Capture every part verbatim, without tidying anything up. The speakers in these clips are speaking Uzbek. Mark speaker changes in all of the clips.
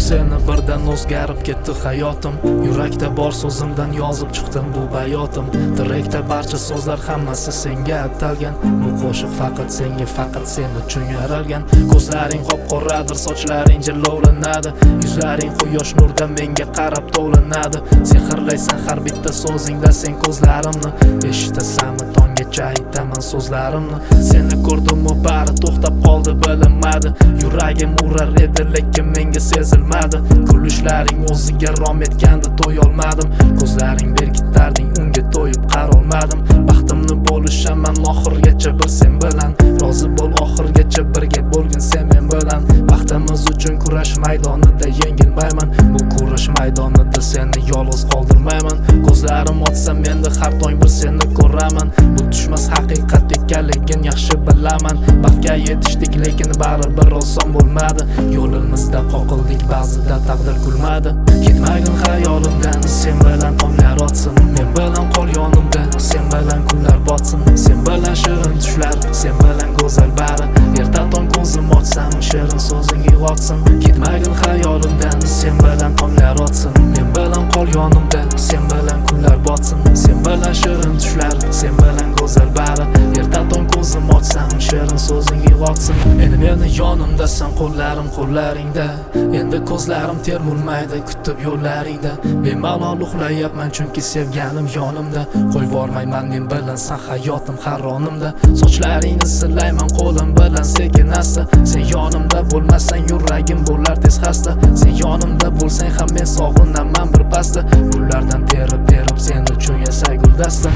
Speaker 1: seni birdan o'zgarib ketdi hayotim. Yurakda bor so'zimdan yozib chiqdim bu bayotim. Direkda barcha so'zlar hammasi senga atalgan. Bu qo'shiq faqat senga, faqat sen uchun yaralgan. Ko'zlaring qop-qoradir, sochlaring jilovlanadi, yuzlaring quyosh nurda menga qarab tovlanadi. Sehrlaysan har bitta so'zingda sen ko'zlarimni, eshitasanmi tonggacha aytaman so'zlarimni. Seni ko'rdim u bari to'xtab qoldi bilinmadi. Yuragim urar edi lekin menga sezilmadi. Kulishlaring o'ziga rom etgandi to'yolmadim. Ko'zlaring berkitarding unga to'yib qarolmadim. Baxtimni bo'lishaman oxirgacha bir sen bilan. Rozi bo'l oxirgacha birga bo'lgin sen men bilan. Baxtimiz uchun kurash maydonida yengilmayman. Bu kurash maydonida seni yolg'iz qoldirmayman. Ko'zlarim ochsa menda har tong bir seni ko'raman. Bu tushmas haqiqat ekanligin yaxshi bilaman. Baxtga yetishdik lekin baribir oson bo'lmadi. Yo'limizda qoqildik, ba'zida taqdir kulmadi. Ketmagin xayolimdan, sen bilan tonglar otsin. Men bilan qol yonimda, sen bilan kunlar botsin. Sen bilan shirin tushlar, sen bilan go'zal bari. Erta tong ko'zim ochsam, shirin so'zing uyg'otsin. Ketmagin xayolimdan, sen bilan tonglar otsin. Men bilan qol yonimda, sen bilan kunlar botsin. Sen bilan shirin tushlar, sen bilan go'zal bari. Erta tong ko'zim ochsam, shirin so'zing uyg'otsin. Endi meni yonimdasan, qo'llarim qo'llaringda. Endi ko'zlarim termulmaydi kutib yo'llaringda. Bemalol uxlayapman chunki sevganim yonimda. Qo'yvormayman men bilan san hayotim har onimda. Sochlaringni silayman qo'lim bilan sekin asta. Sen yonimda bo'lmasang yuragim bo'lar tez xasta. Sen yonimda bo'lsang ham men sog'inaman bir pasda. Gullardan terib terib sen uchun yasay guldasta.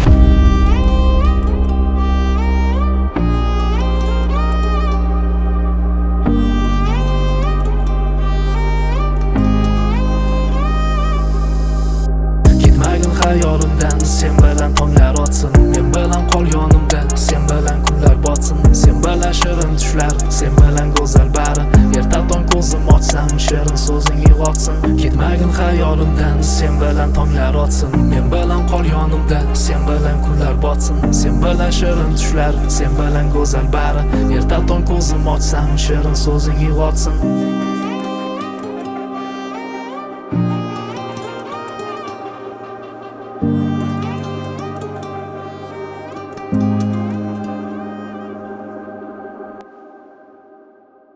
Speaker 1: Hayolimdan sen bilan tonglar otsin. Men bilan qol yonimda, sen bilan kunlar botsin. Sen bilan shirin tushlar, sen bilan go'zal bari. Erta tong ko'zim ochsam, shirin so'zing uyg'otsin. Ketmagin hayolimdan, sen bilan tonglar otsin. Men bilan qol yonimda, sen bilan kunlar botsin. Sen bilan shirin tushlar, sen bilan go'zal bari. Erta tong ko'zim ochsam, shirin so'zing uyg'otsin.